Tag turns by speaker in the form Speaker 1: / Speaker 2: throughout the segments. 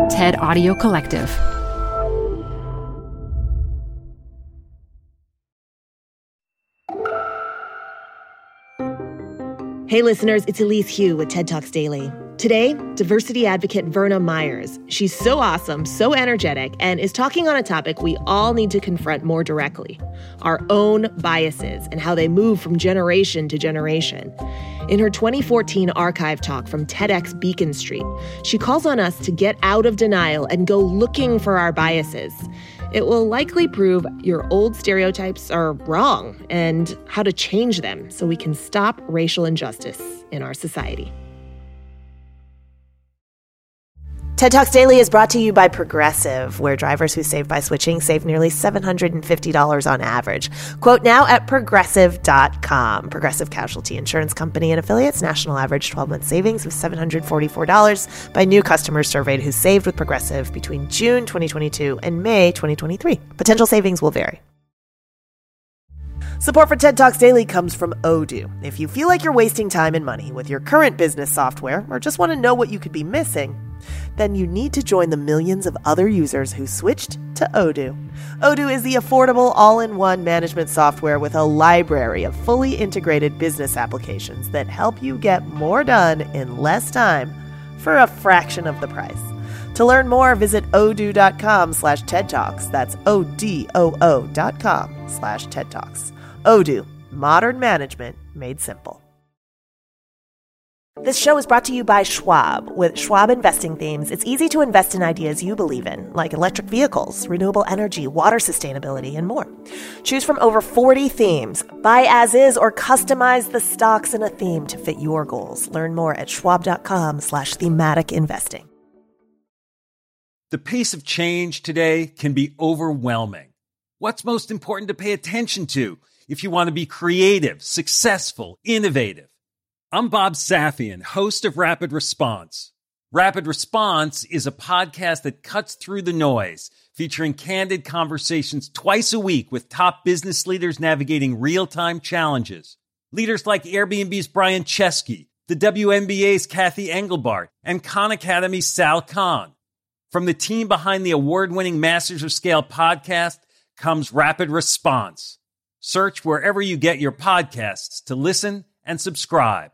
Speaker 1: TED Audio Collective.
Speaker 2: Hey listeners, it's Elise Hu with TED Talks Daily. Today, diversity advocate Verna Myers. She's so awesome, so energetic, and is talking on a topic we all need to confront more directly: our own biases and how they move from generation to generation. In her 2014 archive talk from TEDx Beacon Street, she calls on us to get out of denial and go looking for our biases. It will likely prove your old stereotypes are wrong and how to change them so we can stop racial injustice in our society.
Speaker 3: TED Talks Daily is brought to you by Progressive, where drivers who save by switching save nearly $750 on average. Quote now at Progressive.com. Progressive Casualty Insurance Company and Affiliates. National average 12-month savings of $744 by new customers surveyed who saved with Progressive between June 2022 and May 2023. Potential savings will vary. Support for TED Talks Daily comes from Odoo. If you feel like you're wasting time and money with your current business software, or just want to know what you could be missing, then you need to join the millions of other users who switched to Odoo. Odoo is the affordable all-in-one management software with a library of fully integrated business applications that help you get more done in less time for a fraction of the price. To learn more, visit odoo.com/TED Talks. That's ODOO.com/TED Talks. Odoo, modern management made simple. This show is brought to you by Schwab. With Schwab investing themes, it's easy to invest in ideas you believe in, like electric vehicles, renewable energy, water sustainability, and more. Choose from over 40 themes. Buy as is or customize the stocks in a theme to fit your goals. Learn more at schwab.com/thematic investing.
Speaker 4: The pace of change today can be overwhelming. What's most important to pay attention to if you want to be creative, successful, innovative? I'm Bob Safian, host of Rapid Response. Rapid Response is a podcast that cuts through the noise, featuring candid conversations twice a week with top business leaders navigating real-time challenges. Leaders like Airbnb's Brian Chesky, the WNBA's Kathy Engelbart, and Khan Academy's Sal Khan. From the team behind the award-winning Masters of Scale podcast comes Rapid Response. Search wherever you get your podcasts to listen and subscribe.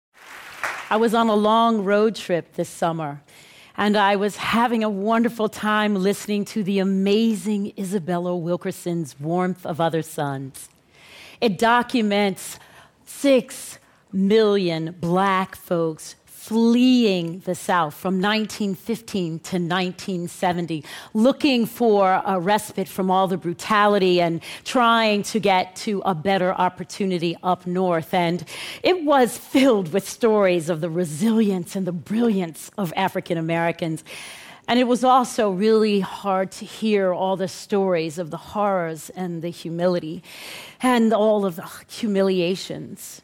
Speaker 5: I was on a long road trip this summer, and I was having a wonderful time listening to the amazing Isabella Wilkerson's Warmth of Other Suns. It documents 6 million Black folks fleeing the South from 1915 to 1970, looking for a respite from all the brutality and trying to get to a better opportunity up north. And it was filled with stories of the resilience and the brilliance of African Americans. And it was also really hard to hear all the stories of the horrors and the humility and all of the humiliations.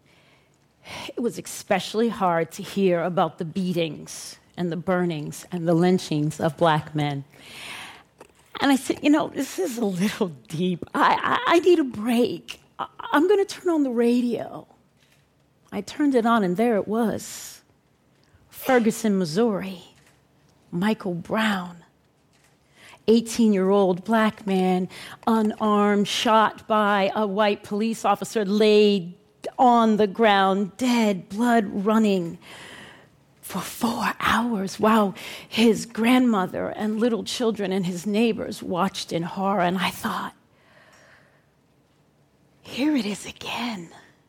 Speaker 5: It was especially hard to hear about the beatings and the burnings and the lynchings of Black men. And I said, this is a little deep. I need a break. I'm going to turn on the radio. I turned it on, and there it was. Ferguson, Missouri. Michael Brown. 18-year-old Black man, unarmed, shot by a white police officer, laid on the ground, dead, blood running for 4 hours while his grandmother and little children and his neighbors watched in horror. And I thought, here it is again.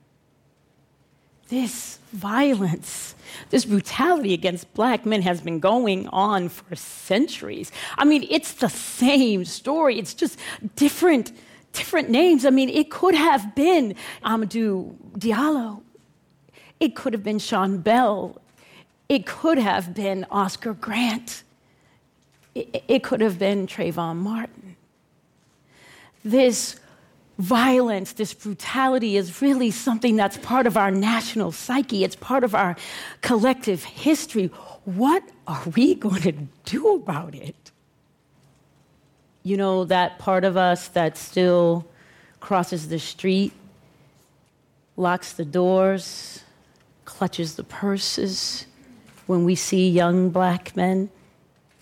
Speaker 5: This violence, this brutality against Black men has been going on for centuries. I mean, it's the same story. It's just different names. I mean, it could have been Amadou Diallo. It could have been Sean Bell. It could have been Oscar Grant. It could have been Trayvon Martin. This violence, this brutality is really something that's part of our national psyche. It's part of our collective history. What are we going to do about it? You know, that part of us that still crosses the street, locks the doors, clutches the purses when we see young Black men.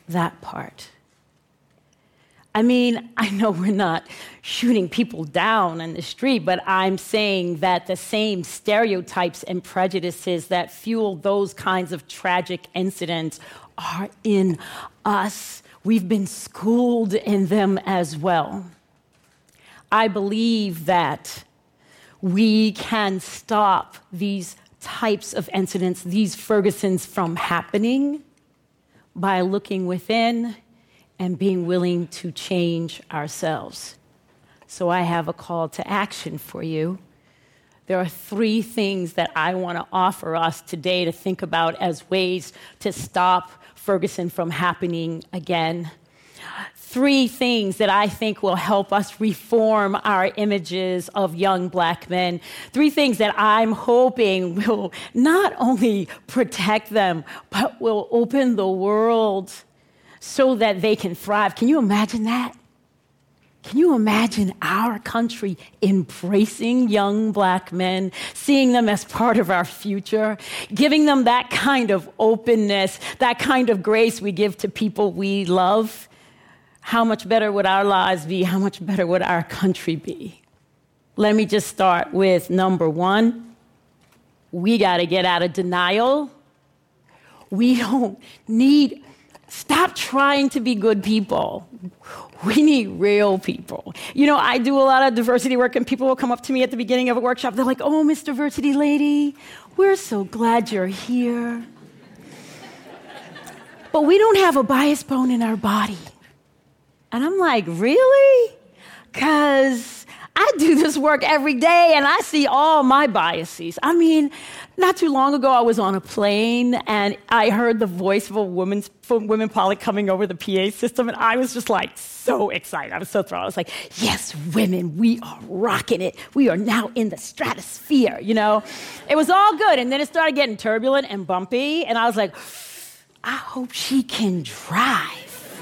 Speaker 5: that part. I mean, I know we're not shooting people down in the street, but I'm saying that the same stereotypes and prejudices that fuel those kinds of tragic incidents are in us. We've been schooled in them as well. I believe that we can stop these types of incidents, these Fergusons, from happening by looking within and being willing to change ourselves. So I have a call to action for you. There are 3 things that I want to offer us today to think about as ways to stop Ferguson from happening again. 3 things that I think will help us reform our images of young black men. 3 things that I'm hoping will not only protect them, but will open the world so that they can thrive. Can you imagine that? Can you imagine our country embracing young black men, seeing them as part of our future, giving them that kind of openness, that kind of grace we give to people we love? How much better would our lives be? How much better would our country be? Let me just start with number 1. We got to get out of denial. We don't need... Stop trying to be good people. We need real people. You know, I do a lot of diversity work, and people will come up to me at the beginning of a workshop. They're like, "Oh, Miss Diversity Lady, we're so glad you're here. But we don't have a bias bone in our body." And I'm like, really? Because I do this work every day, and I see all my biases. I mean, not too long ago, I was on a plane, and I heard the voice of a women pilot coming over the PA system, and I was just like so excited. I was so thrilled. I was like, yes, women, we are rocking it. We are now in the stratosphere, you know? It was all good, and then it started getting turbulent and bumpy, and I was like, I hope she can drive.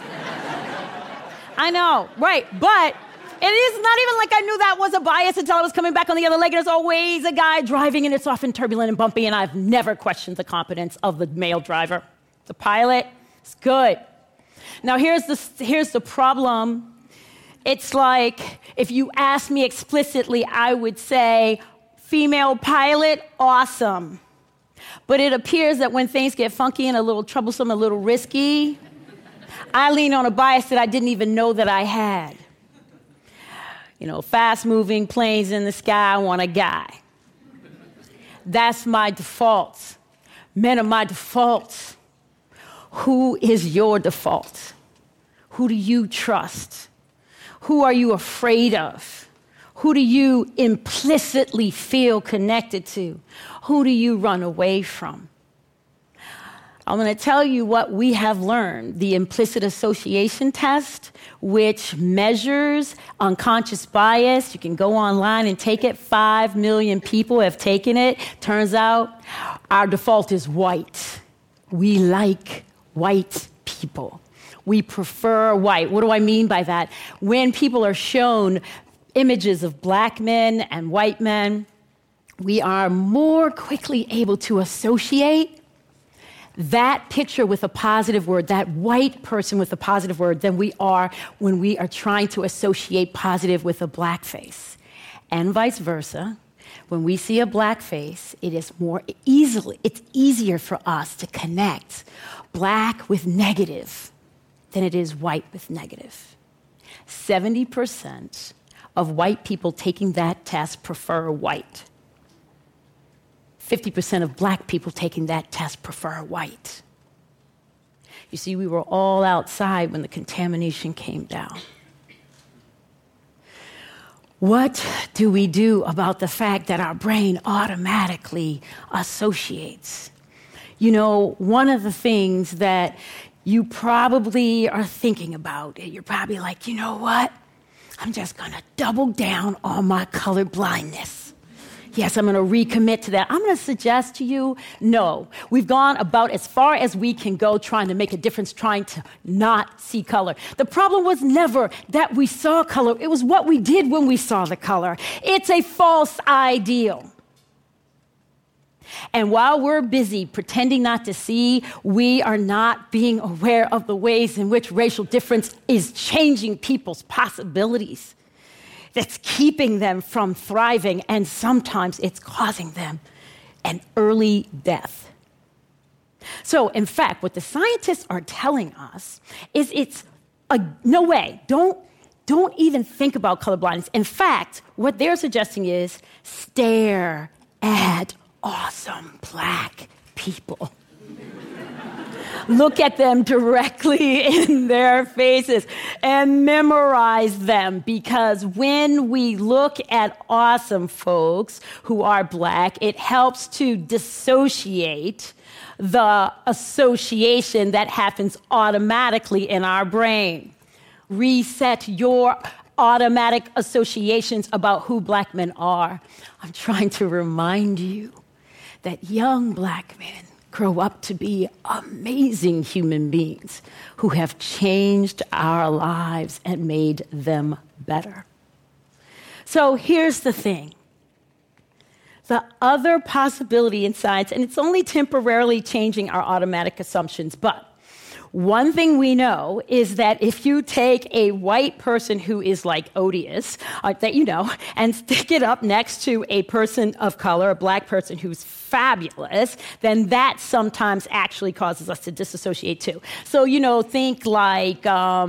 Speaker 5: I know, right, but it is not even like I knew that was a bias until I was coming back on the other leg. There's always a guy driving, and it's often turbulent and bumpy, and I've never questioned the competence of the male driver. The pilot, it's good. Now, here's the problem. It's like if you ask me explicitly, I would say, female pilot, awesome. But it appears that when things get funky and a little troublesome, a little risky, I lean on a bias that I didn't even know that I had. You know, fast-moving planes in the sky, I want a guy. That's my default. Men are my default. Who is your default? Who do you trust? Who are you afraid of? Who do you implicitly feel connected to? Who do you run away from? I'm going to tell you what we have learned. The implicit association test, which measures unconscious bias. You can go online and take it. 5 million people have taken it. Turns out our default is white. We like white people. We prefer white. What do I mean by that? When people are shown images of black men and white men, we are more quickly able to associate that picture with a positive word, that white person with a positive word, than we are when we are trying to associate positive with a black face. And vice versa. When we see a black face, it's easier for us to connect black with negative than it is white with negative. 70% of white people taking that test prefer white. 50% of black people taking that test prefer white. You see, we were all outside when the contamination came down. What do we do about the fact that our brain automatically associates? You know, one of the things that you probably are thinking about, you're probably like, you know what? I'm just going to double down on my color blindness. Yes, I'm going to recommit to that. I'm going to suggest to you, no. We've gone about as far as we can go trying to make a difference, trying to not see color. The problem was never that we saw color. It was what we did when we saw the color. It's a false ideal. And while we're busy pretending not to see, we are not being aware of the ways in which racial difference is changing people's possibilities. That's keeping them from thriving, and sometimes it's causing them an early death. So, in fact, what the scientists are telling us is no way. Don't even think about colorblindness. In fact, what they're suggesting is stare at awesome black people. Look at them directly in their faces and memorize them, because when we look at awesome folks who are black, it helps to dissociate the association that happens automatically in our brain. Reset your automatic associations about who black men are. I'm trying to remind you that young black men grow up to be amazing human beings who have changed our lives and made them better. So here's the thing. The other possibility in science, and it's only temporarily changing our automatic assumptions, but one thing we know is that if you take a white person who is like odious, that you know, and stick it up next to a person of color, a black person who's fabulous, then that sometimes actually causes us to disassociate too. So, think like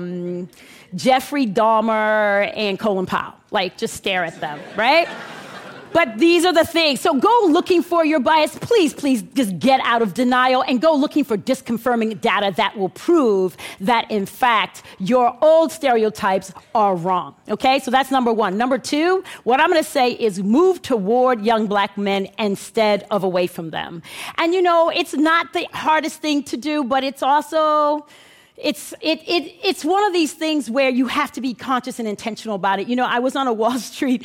Speaker 5: Jeffrey Dahmer and Colin Powell. Like, just stare at them, right? But these are the things. So go looking for your bias. Please just get out of denial and go looking for disconfirming data that will prove that, in fact, your old stereotypes are wrong. Okay? So that's number one. Number two, what I'm going to say is move toward young black men instead of away from them. And, it's not the hardest thing to do, but it's also... It's one of these things where you have to be conscious and intentional about it. I was on a Wall Street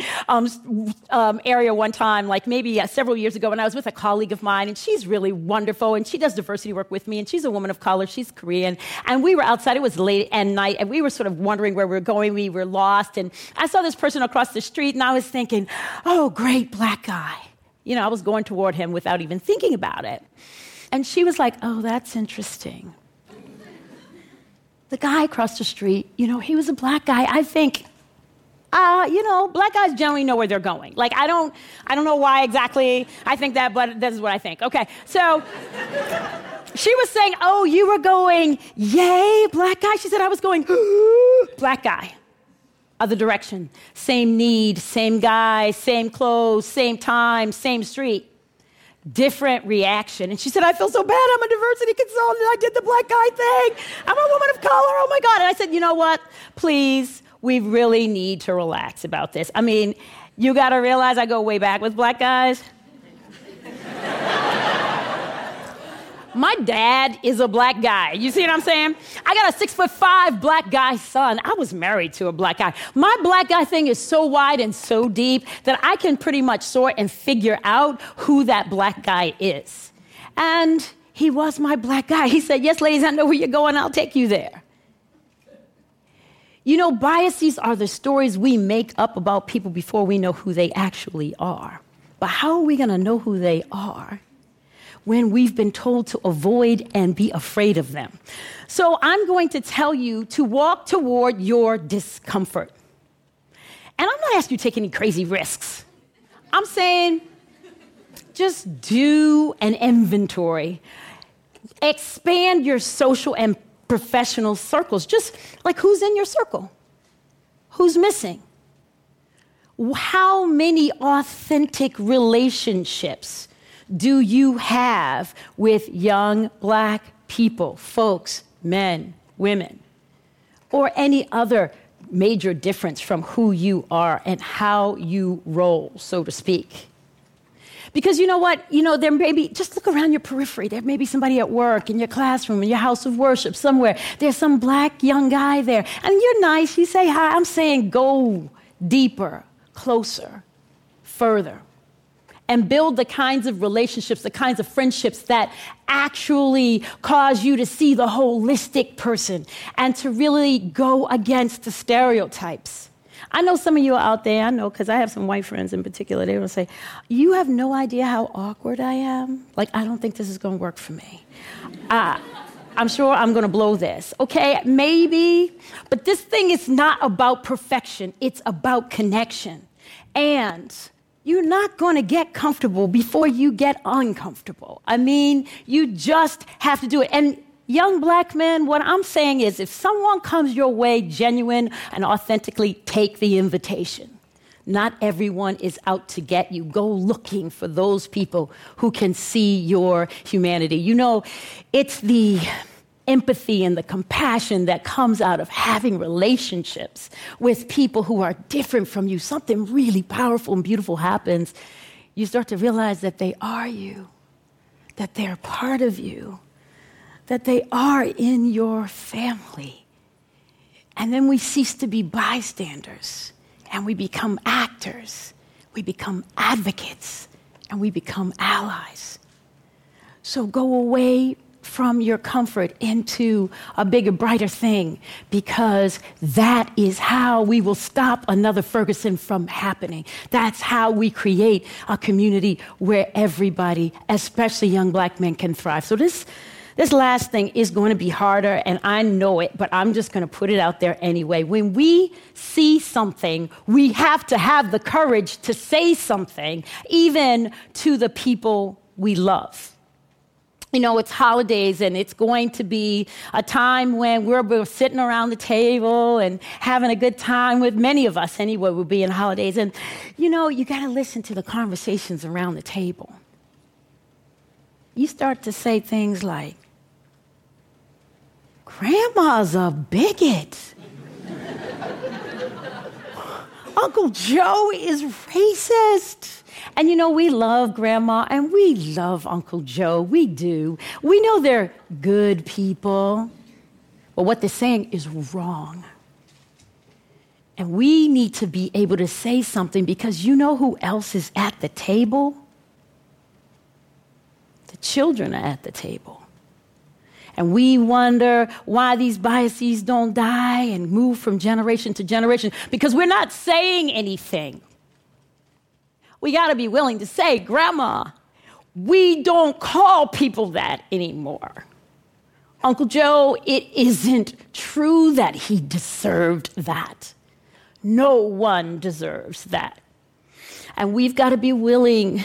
Speaker 5: area one time, like maybe several years ago, and I was with a colleague of mine, and she's really wonderful, and she does diversity work with me, and she's a woman of color, she's Korean, and we were outside, it was late at night, and we were sort of wondering where we were going, we were lost, and I saw this person across the street, and I was thinking, oh, great black guy. I was going toward him without even thinking about it. And she was like, oh, that's interesting. The guy across the street, he was a black guy. I think, black guys generally know where they're going. Like, I don't know why exactly I think that, but this is what I think. Okay, so she was saying, oh, you were going, yay, black guy? She said, I was going, black guy. Other direction. Same need, same guy, same clothes, same time, same street. Different reaction. And she said, I feel so bad. I'm a diversity consultant. I did the black guy thing. I'm a woman of color. Oh, my God. And I said, you know what? Please, we really need to relax about this. I mean, you got to realize I go way back with black guys. My dad is a black guy. You see what I'm saying? I got a 6'5" black guy son. I was married to a black guy. My black guy thing is so wide and so deep that I can pretty much sort and figure out who that black guy is. And he was my black guy. He said, yes, ladies, I know where you're going. I'll take you there. Biases are the stories we make up about people before we know who they actually are. But how are we going to know who they are when we've been told to avoid and be afraid of them? So I'm going to tell you to walk toward your discomfort. And I'm not asking you to take any crazy risks. I'm saying just do an inventory. Expand your social and professional circles. Just like, who's in your circle? Who's missing? How many authentic relationships do you have with young black people, folks, men, women, or any other major difference from who you are and how you roll, so to speak? Because you know what? There may be, just look around your periphery. There may be somebody at work, in your classroom, in your house of worship, somewhere. There's some black young guy there. And you're nice. You say hi. I'm saying go deeper, closer, further. And build the kinds of relationships, the kinds of friendships that actually cause you to see the holistic person and to really go against the stereotypes. I know some of you are out there, I know, because I have some white friends in particular, they will say, you have no idea how awkward I am? Like, I don't think this is going to work for me. I'm sure I'm going to blow this. Okay, maybe, but this thing is not about perfection. It's about connection. And you're not going to get comfortable before you get uncomfortable. I mean, you just have to do it. And young black men, what I'm saying is if someone comes your way genuine and authentically, take the invitation. Not everyone is out to get you. Go looking for those people who can see your humanity. You know, it's the empathy and the compassion that comes out of having relationships with people who are different from you. Something really powerful and beautiful happens. You start to realize that they are you, that they're part of you, that they are in your family. And then we cease to be bystanders, and we become actors, we become advocates, and we become allies. So go away from your comfort into a bigger, brighter thing, because that is how we will stop another Ferguson from happening. That's how we create a community where everybody, especially young black men, can thrive. So this last thing is going to be harder, and I know it, but I'm just going to put it out there anyway. When we see something, we have to have the courage to say something, even to the people we love. You know, it's holidays, and it's going to be a time when we're sitting around the table and having a good time with many of us anyway. We'll be in holidays. And, you know, you got to listen to the conversations around the table. You start to say things like, Grandma's a bigot. Uncle Joe is racist. And you know, we love Grandma and we love Uncle Joe. We do. We know they're good people. But what they're saying is wrong. And we need to be able to say something, because you know who else is at the table? The children are at the table. And we wonder why these biases don't die and move from generation to generation, because we're not saying anything. We got to be willing to say, Grandma, we don't call people that anymore. Uncle Joe, it isn't true that he deserved that. No one deserves that. And we've got to be willing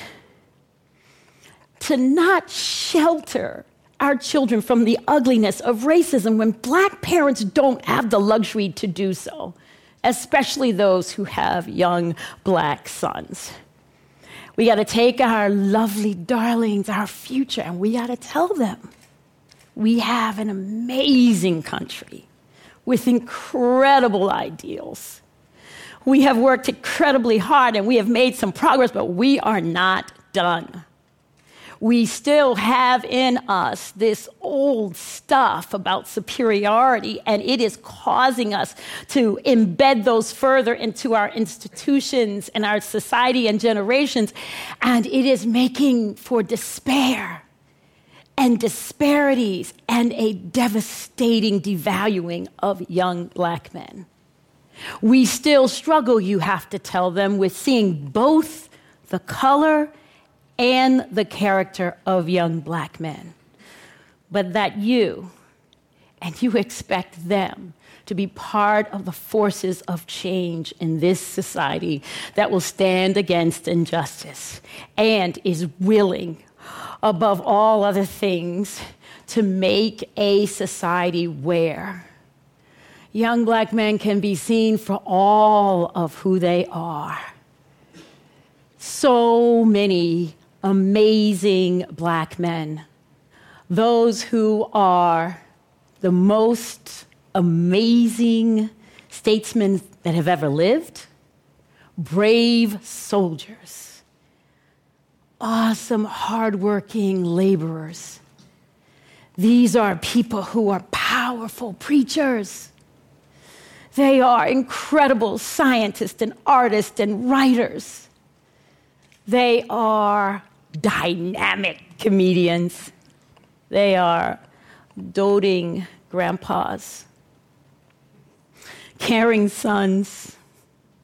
Speaker 5: to not shelter our children from the ugliness of racism when black parents don't have the luxury to do so, especially those who have young black sons. We got to take our lovely darlings, our future, and we got to tell them we have an amazing country with incredible ideals. We have worked incredibly hard and we have made some progress, but we are not done. We still have in us this old stuff about superiority, and it is causing us to embed those further into our institutions and our society and generations, and it is making for despair and disparities and a devastating devaluing of young black men. We still struggle, you have to tell them, with seeing both the color and the character of young black men, but that you expect them to be part of the forces of change in this society that will stand against injustice and is willing, above all other things, to make a society where young black men can be seen for all of who they are. So many amazing black men, those who are the most amazing statesmen that have ever lived, brave soldiers, awesome, hardworking laborers. These are people who are powerful preachers. They are incredible scientists and artists and writers. They are dynamic comedians. They are doting grandpas, caring sons,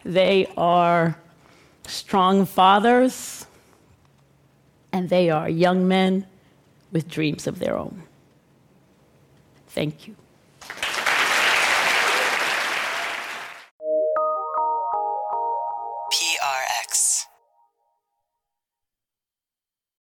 Speaker 5: They are strong fathers, and they are young men with dreams of their own. Thank you.
Speaker 1: PRX.